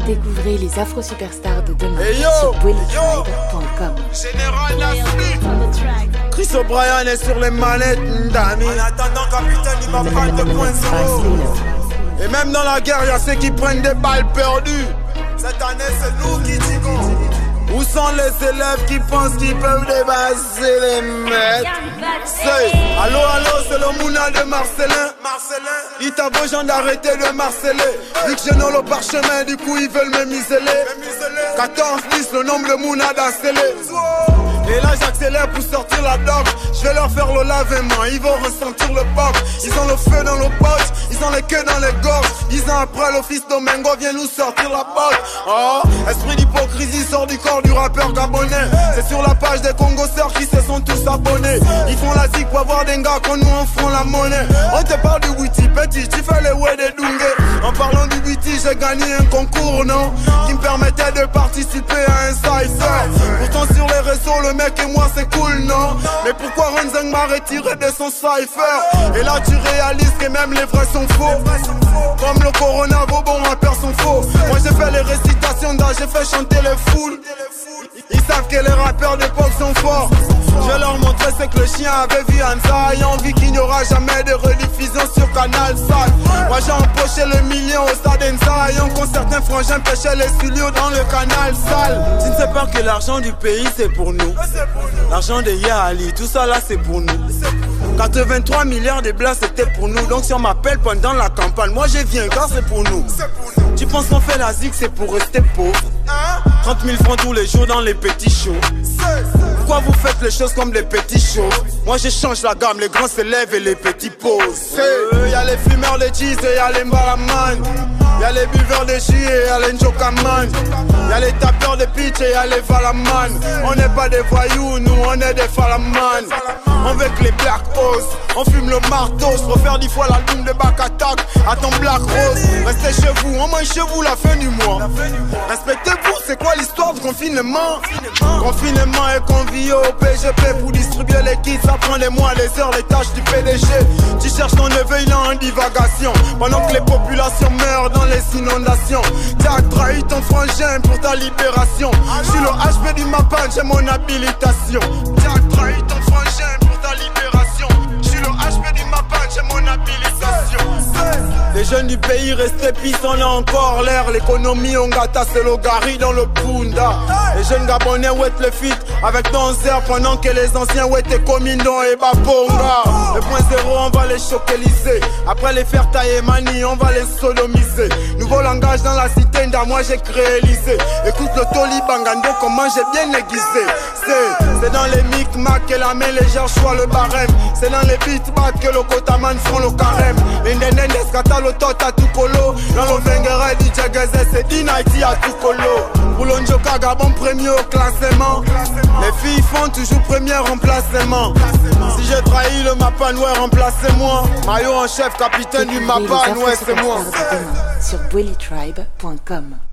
Découvrez les Afro-Superstars de demain Hey yo, sur bullytribe.com. Général Nasmi, Chris O'Brien est sur les manettes, Ndami. En attendant, capitaine, il va prendre 2.0. Et même dans la guerre, y'a ceux qui prennent des balles perdues. Cette année, c'est nous qui tigons. Où sont les élèves qui pensent qu'ils peuvent dépasser les maîtres? Allô, c'est le Mouna de Marcelin. Il t'a beau gens d'arrêter de marceler. Vu que j'ai non le parchemin, du coup ils veulent me museler. 14 10, le nombre de Mouna d'accélé. Et là j'accélère pour sortir la dope. Je vais leur faire le lavement, ils vont ressentir le pop. Ils ont le feu dans le poche, ils ont les queues dans les gorges. 10 ans après, le fils Domingo vient nous sortir la pote. Oh, esprit d'hypocrisie sort du corps du rappeur gabonais. C'est sur la page des Congoseurs qui se sont tous abonnés. Ils font la zig pour avoir des gars quand nous en ferons la monnaie. On te parle du Witty, petit, tu fais les ouais des Dungé. En parlant du Witty, j'ai gagné un concours, non, qui me permettait de participer à un cypher. Pourtant sur les réseaux, le mec et moi c'est cool, non? Mais pourquoi Ronzeng m'a retiré de son cypher? Et là tu réalises que même les vrais sont faux. Comme le Corona, vos bons rappeurs sont faux. Moi j'ai fait les récitations d'âge, j'ai fait chanter les foules. Ils savent que les rappeurs d'époque sont forts. Je vais leur montrer ce que le chien avait vu Anza. Et envie qu'il n'y aura jamais de rediffusion sur Canal Sat. Moi j'ai empoché le million au stade Enza. Et quand certains frangins pêchaient les studios dans le canal sale. Tu ne sais pas que l'argent du pays c'est pour nous. L'argent de Yali, tout ça là c'est pour nous. 83 milliards de blas c'était pour nous. Donc si on m'appelle pendant la campagne, moi je viens car c'est pour nous. Tu penses qu'on fait la zig c'est pour rester pauvre? 30 000 francs tous les jours dans les petits shows. Pourquoi vous faites les choses comme les petits shows? Moi je change la gamme, les grands se lèvent et les petits posent. Y'a les fumeurs de cheese et y'a les mbalaman. Y'a les buveurs de chi et y'a les njokaman. Y'a les tapeurs de pitch et y'a les valaman. On n'est pas des voyous, nous on est des falaman. On veut que les Black Rose, on fume le marteau. Je préfère 10 fois l'album de Back Attack à ton Black Rose. Restez chez vous, on mange chez vous la fin du mois. Respectez-vous, c'est quoi l'histoire du confinement? Confinement et convié au PGP pour distribuer les kits. Ça prend des mois, des heures, les tâches du PDG. Tu cherches ton neveu, il est en divagation. Pendant que les populations meurent dans les inondations. Tu as trahi ton frangin pour ta libération. Je suis le HP du Mapan, j'ai mon habilitation. Tu as trahi ton frangin pour ta libération. Je suis le HP du Mapan, j'ai mon habilitation. Les jeunes du pays restent pis, on a encore l'air. L'économie on gâta, c'est le gari dans le Punda. Les jeunes gabonais ouettent le fit avec Donzer pendant que les anciens ouettent Cominon et Babonga. Le point zéro on va les chocaliser. Après les faire tailler mani on va les sodomiser. Nouveau langage dans la cité moi j'ai créé lycée. Écoute le Toli Bangando comment j'ai bien aiguisé. C'est dans les micmacs que la main légère soit le barème. C'est dans les beatbats que le Kotaman font le carême. Les nénènes kata le tot à tout colo. Dans le vengere du Djagazé c'est Dinaiti à tout colo. Boulonjo Kagabon premier au classement. Les filles font toujours premier remplacement. Si j'ai trahi le Mapan, ouais remplacez-moi. Maillot en chef, capitaine du Mapan, ouais c'est moi. Sur bullytribe.com.